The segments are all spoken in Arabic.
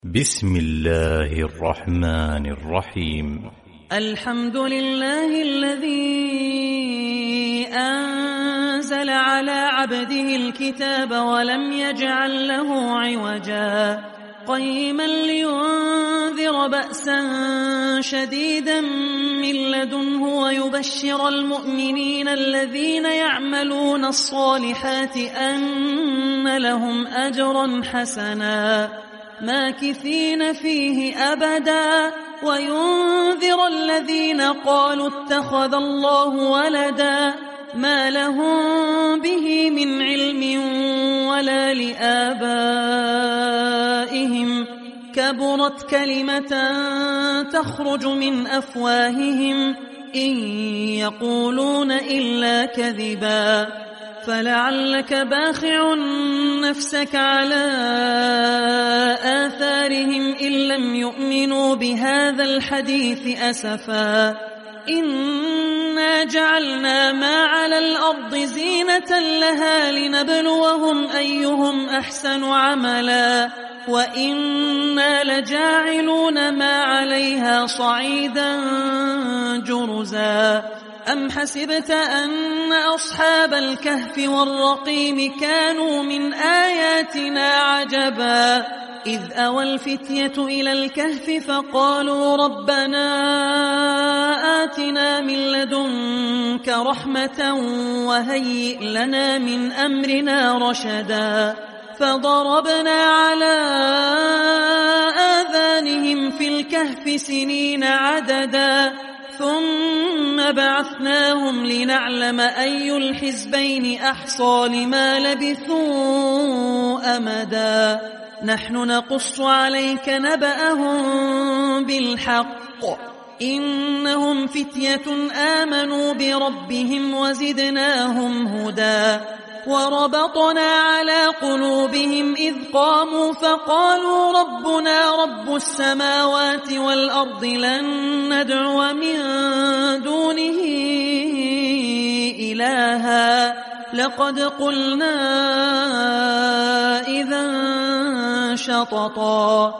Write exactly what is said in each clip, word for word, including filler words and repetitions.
بسم الله الرحمن الرحيم. الحمد لله الذي أنزل على عبده الكتاب ولم يجعل له عوجا قيما لينذر بأسا شديدا من لدنه ويبشر المؤمنين الذين يعملون الصالحات أن لهم أجرا حسنا ماكثين فيه أبدا وينذر الذين قالوا اتخذ الله ولدا ما لهم به من علم ولا لآبائهم كبرت كلمة تخرج من أفواههم إن يقولون إلا كذبا فلعلك باخع نفسك على آثارهم إن لم يؤمنوا بهذا الحديث أسفا إنا جعلنا ما على الأرض زينة لها لنبلوهم أيهم أحسن عملا وإنا لجاعلون ما عليها صعيدا جرزا أم حسبت أن أصحاب الكهف والرقيم كانوا من آياتنا عجبا إذ أوى الفتية إلى الكهف فقالوا ربنا آتنا من لدنك رحمة وهيئ لنا من أمرنا رشدا فضربنا على آذانهم في الكهف سنين عددا ثم بعثناهم لنعلم أي الحزبين أحصى لما لبثوا أمدا نحن نقص عليك نبأهم بالحق إنهم فتية آمنوا بربهم وزدناهم هدى وربطنا على قلوبهم إذ قاموا فقالوا ربنا رب السماوات والأرض لن ندعو من دونه إلها لقد قلنا إذا شططا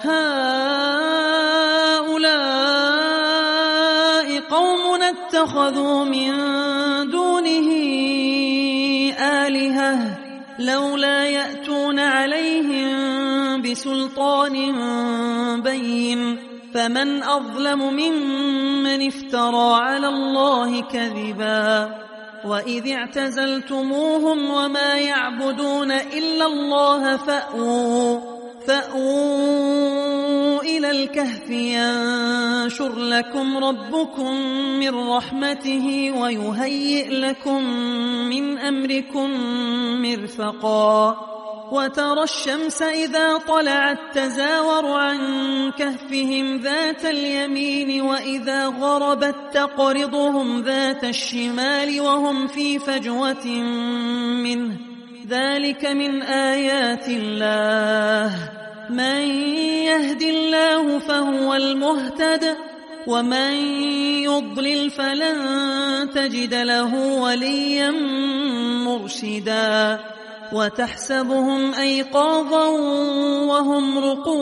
هؤلاء قوم اتخذوا من دونه آلهة لولا يأتون عليهم بسلطان بين فمن أظلم ممن افترى على الله كذبا وإذ اعتزلتموهم وما يعبدون إلا الله فأووا فأووا إلى الكهف ينشر لكم ربكم من رحمته ويهيئ لكم من أمركم مرفقا وترى الشمس إذا طلعت تزاور عن كهفهم ذات اليمين وإذا غربت تقرضهم ذات الشمال وهم في فجوة منه ذلك من آيات الله من يهد الله فهو المهتد ومن يضلل فلن تجد له وليا مرشدا وتحسبهم أيقاظا وهم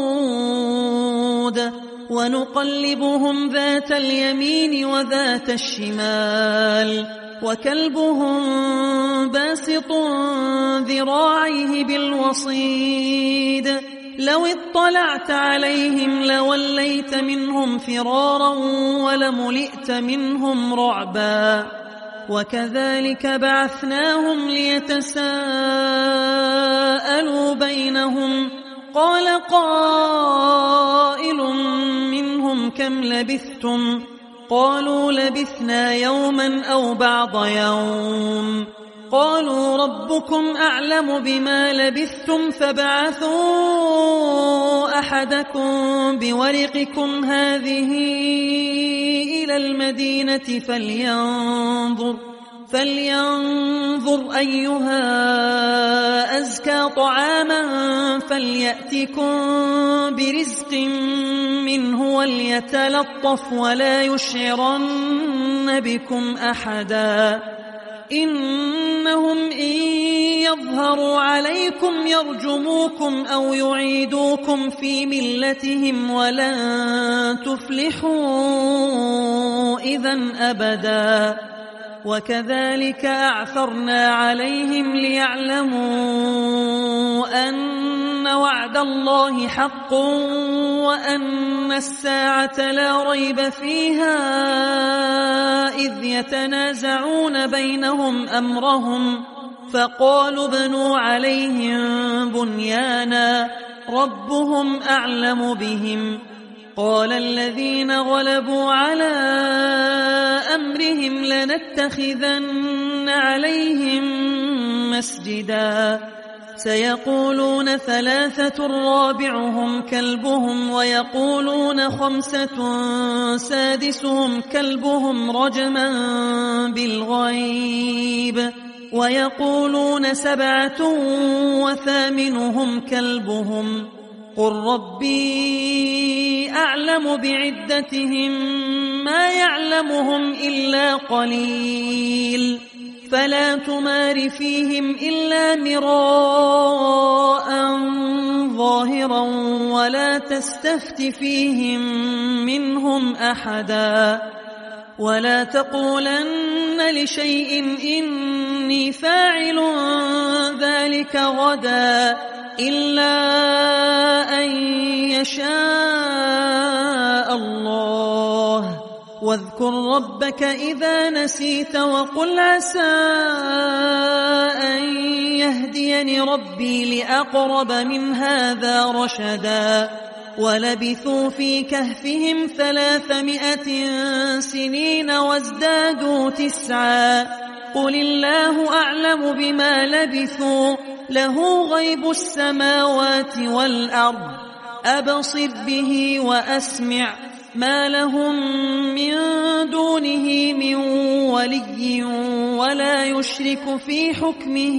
رقود ونقلبهم ذات اليمين وذات الشمال وكلبهم باسط ذراعيه بالوصيد لو اطلعت عليهم لوليت منهم فرارا ولملئت منهم رعبا وكذلك بعثناهم ليتساءلوا بينهم قال قائل منهم كم لبثتم قالوا لبثنا يوما أو بعض يوم قالوا ربكم أعلم بما لبثتم فابعثوا أحدكم بورقكم هذه إلى المدينة فلينظر فلينظر أيها أزكى طعاما فليأتكم برزق منه وليتلطف ولا يشعرن بكم أحدا إنهم إن يظهروا عليكم يرجموكم أو يعيدوكم في ملتهم ولن تفلحوا إذن أبدا. وكذلك أعثرنا عليهم ليعلموا أن وعد الله حق وأن الساعة لا ريب فيها إذ يتنازعون بينهم أمرهم فقالوا ابنوا عليهم بنيانا ربهم أعلم بهم. قال الذين غلبوا على أمرهم لنتخذن عليهم مسجدا. سيقولون ثلاثة رابعهم كلبهم ويقولون خمسة سادسهم كلبهم رجما بالغيب ويقولون سبعة وثامنهم كلبهم قل ربي أعلم بعدتهم ما يعلمهم إلا قليل فلا تمار فيهم إلا مراء ظاهرا ولا تستفت فيهم منهم أحدا. ولا تقولن لشيء إني فاعل ذلك غدا إلا أن يشاء الله. واذكر ربك إذا نسيت وقل عسى أن يهديني ربي لأقرب من هذا رشدا. ولبثوا في كهفهم ثلاثمائة سنين وازدادوا تسعا قل الله أعلم بما لبثوا له غيب السماوات والأرض أبصر به وأسمع ما لهم من دونه من ولي ولا يشرك في حكمه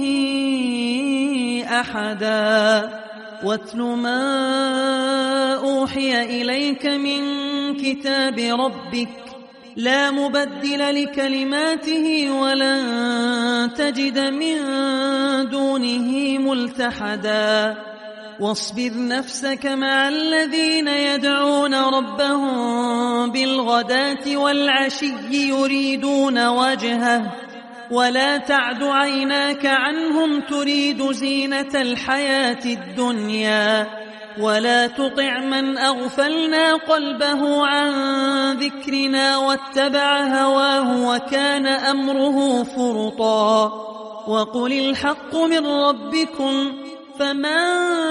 أحدا. واتل ما أوحي إليك من كتاب ربك لا مبدل لكلماته ولن تجد من دونه ملتحدا. واصبر نفسك مع الذين يدعون ربهم بالغداة والعشي يريدون وجهه ولا تعد عيناك عنهم تريد زينة الحياة الدنيا ولا تطع من أغفلنا قلبه عن ذكرنا واتبع هواه وكان أمره فرطا. وقل الحق من ربكم فمن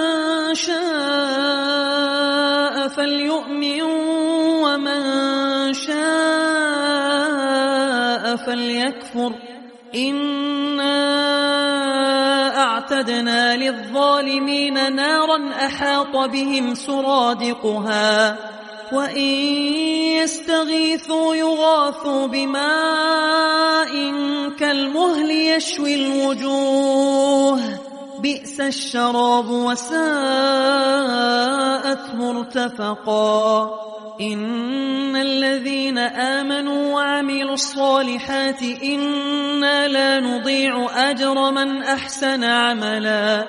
شاء فليؤمن ومن شاء فليكفر إنا أعتدنا للظالمين نارا أحاط بهم سرادقها وإن يستغيثوا يغاثوا بماء كالمهل يشوي الوجوه بئس الشراب وساءت مرتفقا. إن الذين آمنوا وعملوا الصالحات إنا لا نضيع أجر من أحسن عملا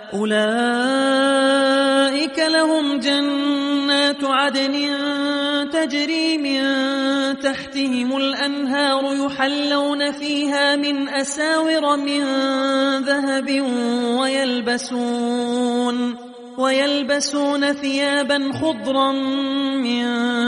أولئك لهم جنات عدن تجري من تحتهم الأنهار يحلون فيها من أساور من ذهب ويلبسون ويلبسون ثيابا خضرا من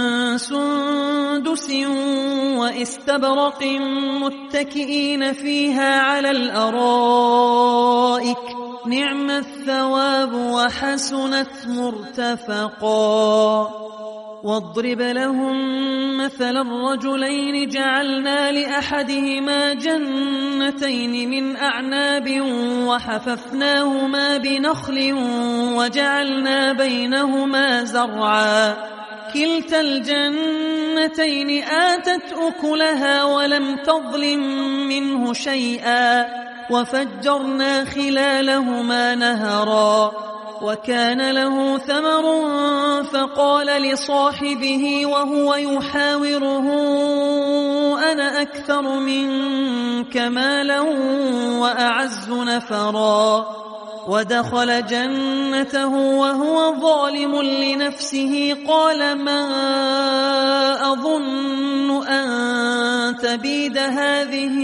سندس واستبرق متكئين فيها على الأرائك نعم الثواب وحسنت مرتفقا. واضرب لهم مثل الرجلين جعلنا لأحدهما جنتين من أعناب وحففناهما بنخل وجعلنا بينهما زرعا كلتا الجنتين آتت أكلها ولم تظلم منه شيئا وفجرنا خلالهما نهرا وكان له ثمر فقال لصاحبه وهو يحاوره أنا أكثر منك مالا وأعز نفرا. ودخل جنته وهو ظالم لنفسه قال ما أظن أن تبيد هذه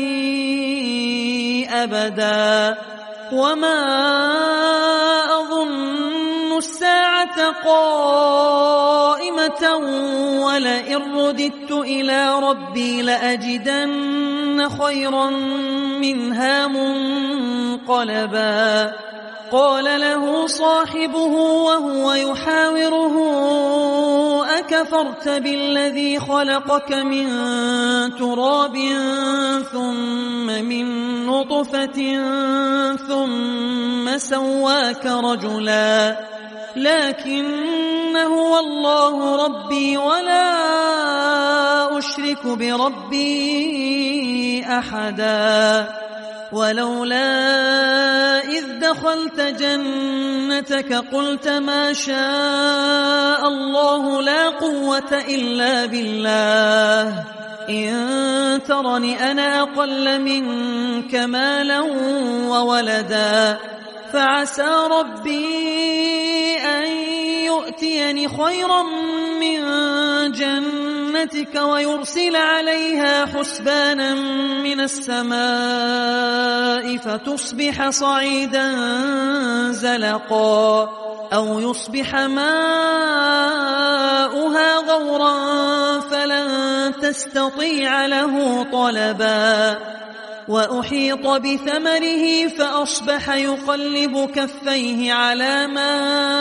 أبدا وما أظن الساعة قائمة ولئن رددت إلى ربي لأجدن خيرا منها منقلبا. قال له صاحبه وهو يحاوره أكفرت بالذي خلقك من تراب ثم من نطفة ثم سواك رجلا لكن هو الله ربي ولا أشرك بربي أحدا. ولولا إذ دخلت جنتك قلت ما شاء الله لا قوة إلا بالله إن ترني أنا أقل منك مالا وولدا فعسى ربي أن يؤتيني خيرا من جنتك ويرسل عليها حسبانا من السماء فتصبح صعيدا زلقا أو يصبح ماؤها غورا فلن تستطيع له طلبا. وأحيط بثمره فأصبح يقلب كفيه على ما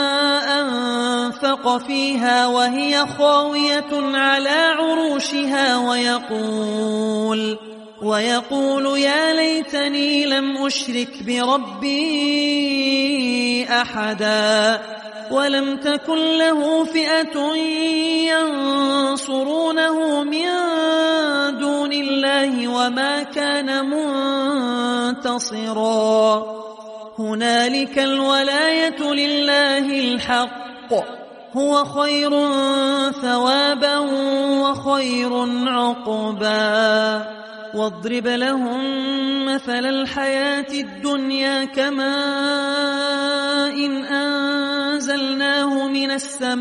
أنفق فيها وهي خاوية على عروشها ويقول, ويقول يا ليتني لم أشرك بربي أحدا. ولم تكن له فئة ينصرونه من دون الله وما كان منتصرا. هنالك الولاية لله الحق هو خير ثوابا وخير عقبا. واضرب لهم مثل الحياة الدنيا كماء إن أنزلناه من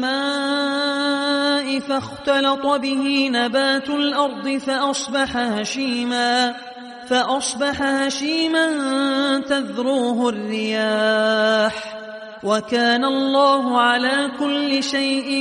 السماء فاختلط به نبات الأرض فأصبح هشيما فأصبح هشيما تذروه الرياح وكان الله على كل شيء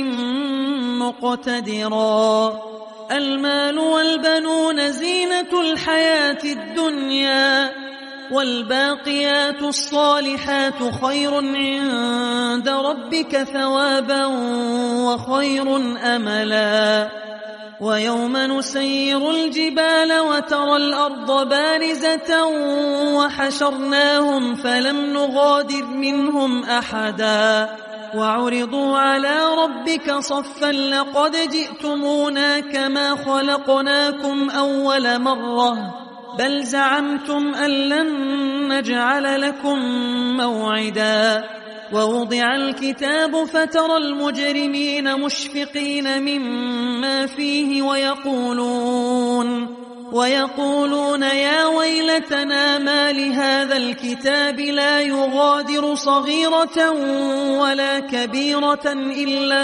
مقتدرا. المال والبنون زينة الحياة الدنيا والباقيات الصالحات خير عند ربك ثوابا وخير أملا. ويوم نسير الجبال وترى الأرض بارزة وحشرناهم فلم نغادر منهم أحدا وعرضوا على ربك صفا لقد جئتمونا كما خلقناكم أول مرة بل زعمتم أن لن نجعل لكم موعدا. ووضع الكتاب فترى المجرمين مشفقين مما فيه ويقولون ويقولون يا ويلتنا ما لهذا الكتاب لا يغادر صغيرة ولا كبيرة إلا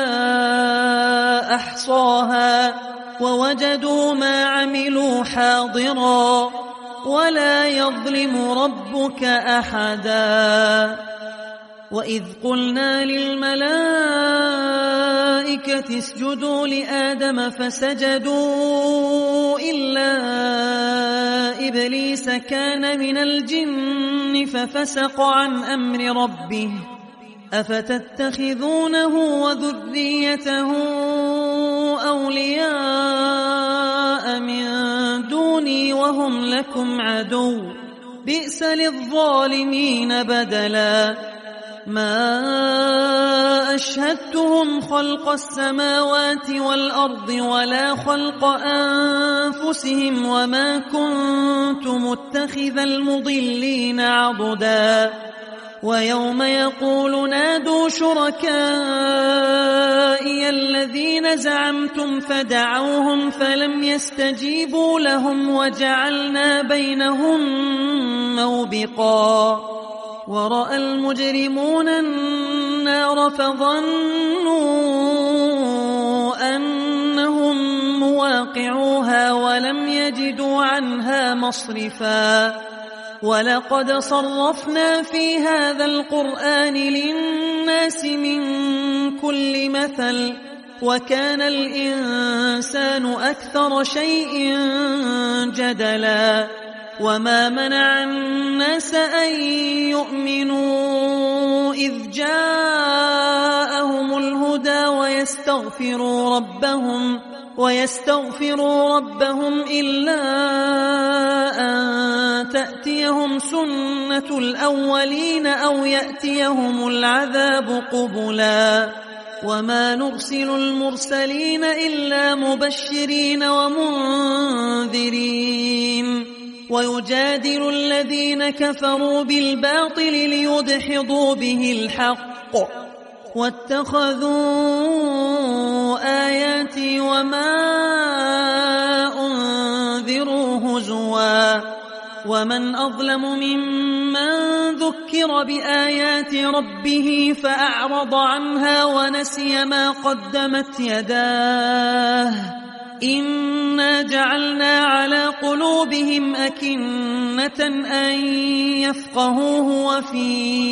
أحصاها ووجدوا ما عملوا حاضرا ولا يظلم ربك أحدا. وإذ قلنا للملائكة اسجدوا لآدم فسجدوا إلا إبليس كان من الجن ففسق عن أمر ربه أفتتخذونه وذريته أولياء من دوني وهم لكم عدو بئس للظالمين بدلا. ما أشهدتهم خلق السماوات والأرض ولا خلق أنفسهم وما كنت متخذ المضلين عضدا. ويوم يقول نادوا شركائي الذين زعمتم فدعوهم فلم يستجيبوا لهم وجعلنا بينهم موبقا ورأى المجرمون النار فظنوا أنهم مواقعوها ولم يجدوا عنها مصرفا ولقد صرفنا في هذا القرآن للناس من كل مثل وكان الإنسان أكثر شيء جدلا وما منع الناس أن يؤمنوا إذ جاءهم الهدى ويستغفروا ربهم ويستغفروا ربهم إلا أن تأتيهم سنة الأولين أو يأتيهم العذاب قبلا وما نرسل المرسلين إلا مبشرين ومنذرين ويجادل الذين كفروا بالباطل ليدحضوا به الحق واتخذوا آياتي وما أنذروا هزوا ومن أظلم ممن ذكر بآيات ربه فأعرض عنها ونسي ما قدمت يداه إنا جعلنا على قلوبهم أكنة أن يفقهوه وفي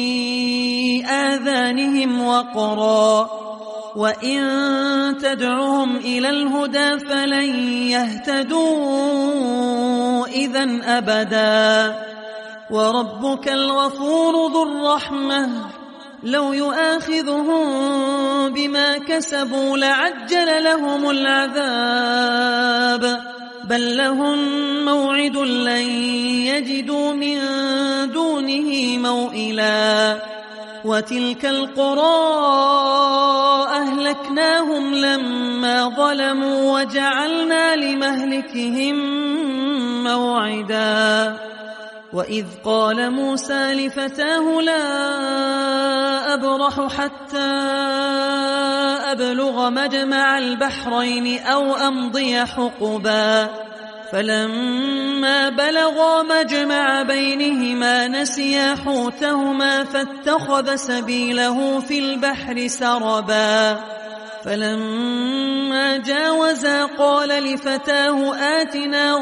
آذانهم وقرا وإن تدعهم إلى الهدى فلن يهتدوا إذن أبدا وربك الغفور ذو الرحمة لو يؤاخذهم بما كسبوا لعجل لهم العذاب بل لهم موعد لن يجدوا من دونه موئلا وتلك القرى أهلكناهم لما ظلموا وجعلنا لمهلكهم موعدا وإذ قال موسى لفتاه لا أبرح حتى أبلغ مجمع البحرين أو أمضي حقبا فلما بلغا مجمع بينهما نسيا حوتهما فاتخذ سبيله في البحر سربا فلما جاوزا قال لفتاه آتنا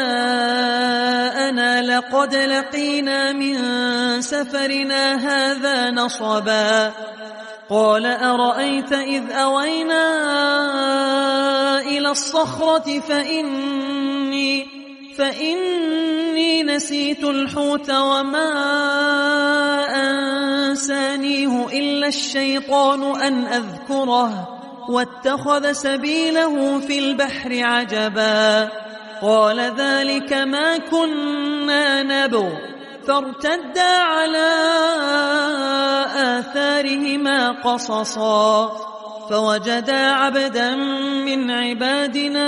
غداءنا لقد لقينا من سفرنا هذا نصبا قال أرأيت إذ أوينا إلى الصخرة فإني, فإني نسيت الحوت وما أنسانيه إلا الشيطان أن أذكره واتخذ سبيله في البحر عجبا قال ذلك ما كنا نبغ فارتدا على آثارهما قصصا فوجدا عبدا من عبادنا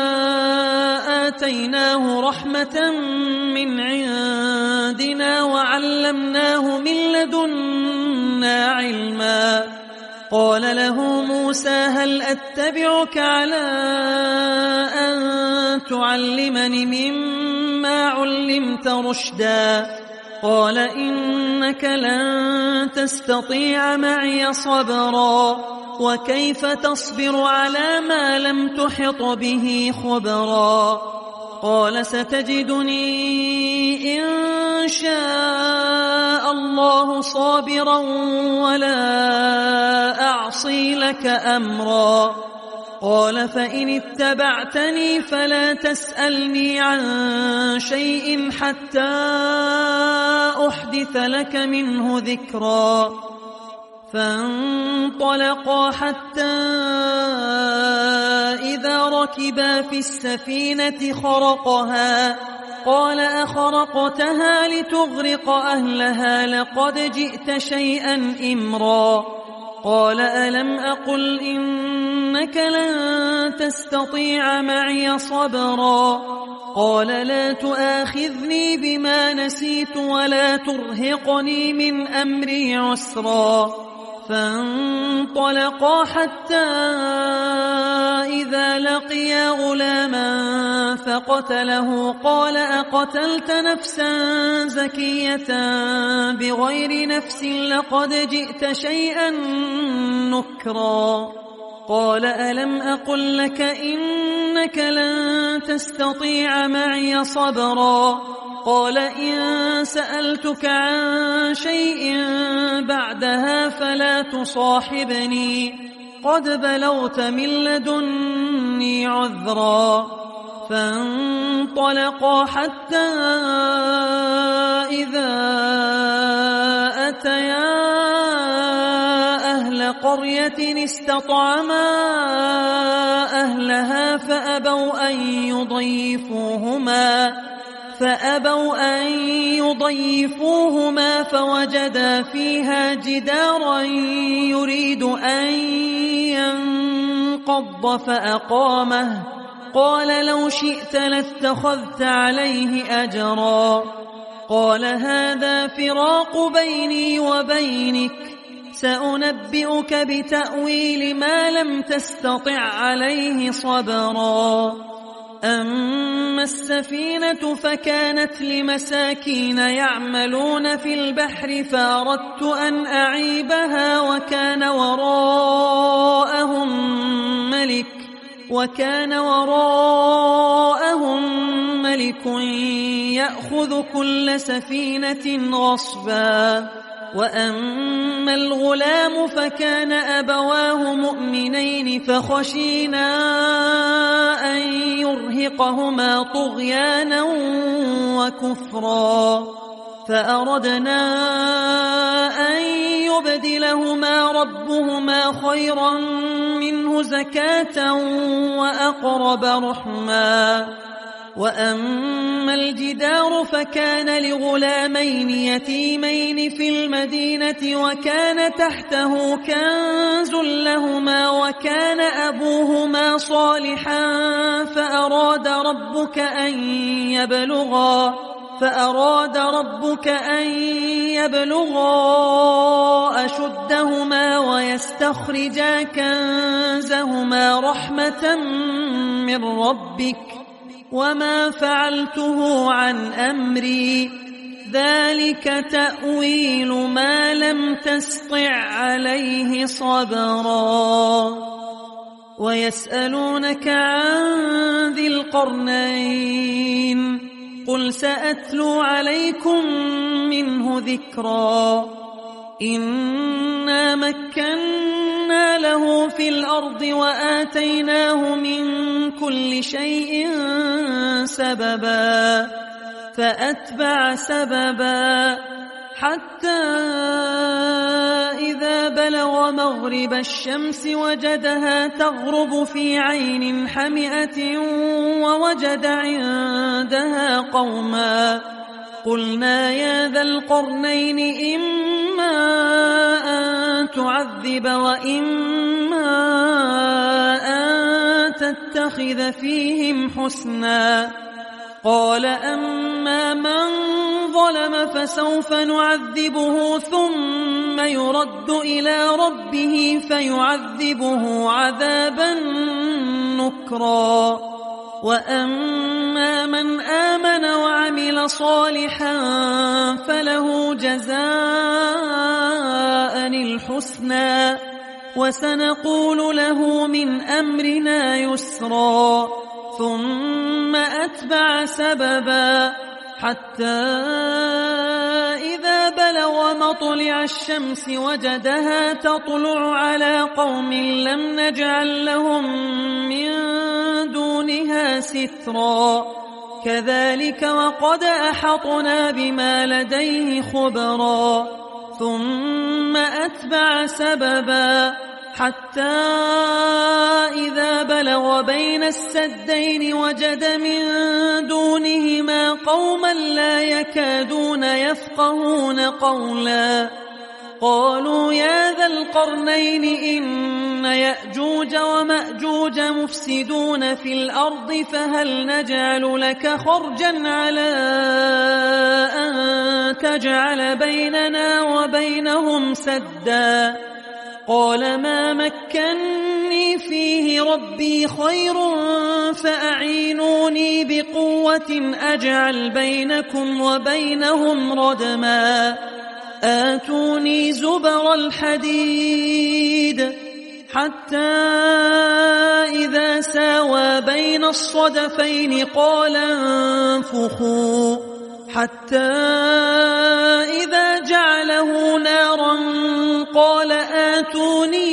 آتيناه رحمة من عندنا وعلمناه من لدنا علما قال له موسى هل أتبعك على أن تعلمني مما علمت رشدا قال إنك لن تستطيع معي صبرا وكيف تصبر على ما لم تحط به خبرا قال ستجدني إن شاء الله صابرا ولا أعصي لك أمرا قال فإن اتبعتني فلا تسألني عن شيء حتى أحدث لك منه ذكرا فانطلقا حتى إذا ركبا في السفينة خرقها قال أخرقتها لتغرق أهلها لقد جئت شيئا إمرا قال ألم أقل إنك لن تستطيع معي صبرا قال لا تؤاخذني بما نسيت ولا ترهقني من أمري عسرا فانطلقا حتى إذا لقيا غلاما فقتله قال أقتلت نفسا زكية بغير نفس لقد جئت شيئا نكرا قال ألم أقل لك إنك لن تستطيع معي صبرا قال إن سألتك عن شيء بعدها فلا تصاحبني قد بلغت من لدني عذرا فانطلقا حتى إذا أتيا أهل قرية استطعما أهلها فأبوا أن يضيفوهما فأبوا أن يضيفوهما فوجدا فيها جدارا يريد أن ينقض فأقامه قال لو شئت لاتخذت عليه أجرا قال هذا فراق بيني وبينك سأنبئك بتأويل ما لم تستطع عليه صبرا أما السفينة فكانت لمساكين يعملون في البحر فأردت أن أعيبها وكان وراءهم ملك وكان وراءهم ملك يأخذ كل سفينة غصبا وأما الغلام فكان أبواه مؤمنين فخشينا أن يرهقهما طغيانا وكفرا فأردنا أن يبدلهما ربهما خيرا منه زكاة وأقرب رحما وأما الجدار فكان لغلامين يتيمين في المدينة وكان تحته كنز لهما وكان أبوهما صالحا فأراد ربك أن يبلغا فأراد ربك أن يبلغا أشدهما ويستخرجا كنزهما رحمة من ربك وما فعلته عن أمري ذلك تأويل ما لم تسطع عليه صبرا ويسألونك عن ذي القرنين قل سأتلو عليكم منه ذكرا إنا مكنا له في الأرض وآتيناه من كل شيء سببا فأتبع سببا حتى إذا بلغ مغرب الشمس وجدها تغرب في عين حمئة ووجد عندها قوما قلنا يا ذا القرنين إما أن تعذب وإما أن تتخذ فيهم حسنا قال أما من ظلم فسوف نعذبه ثم يرد إلى ربه فيعذبه عذابا نكرا وأما من آمن وعمل صالحا فله جزاء الحسنى وسنقول له من أمرنا يسرا ثم أتبع سببا حتى إذا بلغ مطلع الشمس وجدها تطلع على قوم لم نجعل لهم من دونها سترا كذلك وقد أحطنا بما لديه خبرا ثم أتبع سببا حتى إذا بلغ بين السدين وجد من دونهما قوما لا يكادون يفقهون قولا قالوا يا ذا القرنين إن يأجوج ومأجوج مفسدون في الأرض فهل نجعل لك خرجا على أن تجعل بيننا وبينهم سدا قال ما مكني فيه ربي خير فأعينوني بقوة أجعل بينكم وبينهم ردما آتوني زبر الحديد حتى إذا ساوى بين الصدفين قال انفخوا حتى إذا جعله نارا قال آتوني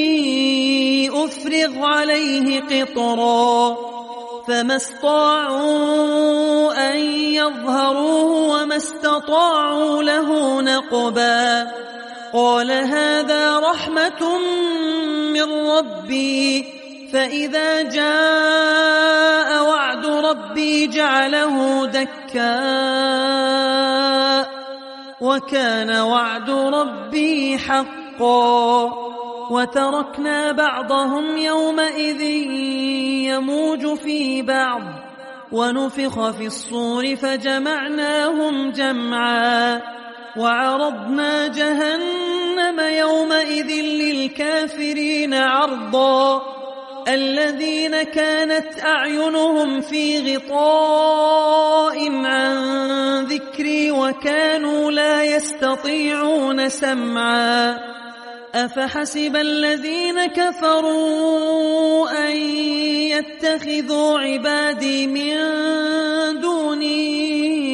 أفرغ عليه قطرا فما استطاعوا أن يظهروه وما استطاعوا له نقبا قال هذا رحمة من ربي فإذا جاء وعد ربي جعله دكا وكان وعد ربي حقا وتركنا بعضهم يومئذ يموج في بعض ونفخ في الصور فجمعناهم جمعا وعرضنا جهنم يومئذ للكافرين عرضا الذين كانت أعينهم في غطاء عن ذكري وكانوا لا يستطيعون سمعا أفحسب الذين كفروا أن يتخذوا عبادي من دوني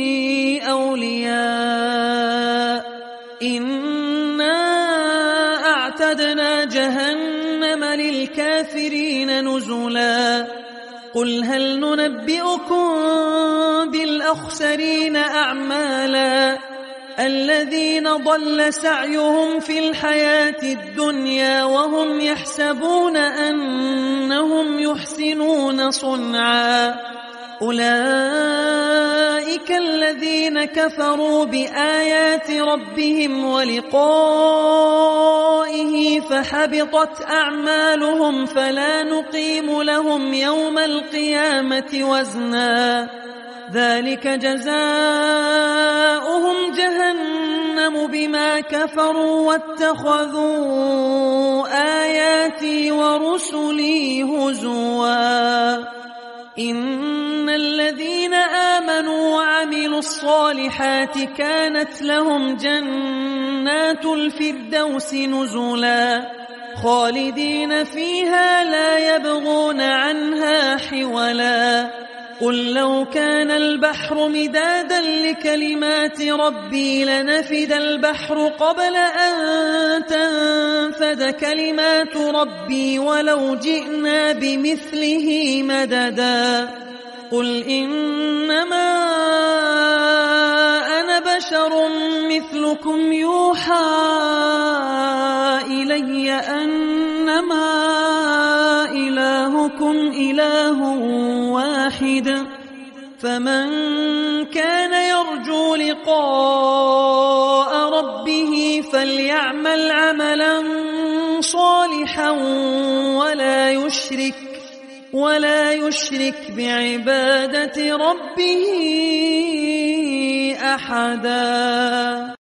أولياء إنا أعتدنا جهنم للكافرين نزلا قل هل ننبئكم بالأخسرين أعمالا الذين ضل سعيهم في الحياة الدنيا وهم يحسبون أنهم يحسنون صنعا أولئك الذين كفروا بآيات ربهم ولقائه فحبطت أعمالهم فلا نقيم لهم يوم القيامة وزنا ذلك جزاؤهم جهنم بما كفروا واتخذوا آياتي ورسلي هزوا إن الذين آمنوا وعملوا الصالحات كانت لهم جنات الفردوس نزلا خالدين فيها لا يبغون عنها حولا قل لو كان البحر مدادا لكلمات ربي لنفد البحر قبل أن تنفد كلمات ربي ولو جئنا بمثله مددا قل إنما أنا بشر مثلكم يوحى إلي أنما إلهكم إله واحد فمن كان يرجو لقاء ربه فليعمل عملا صالحا ولا يشرك ولا يشرك بعبادة ربه أحدا.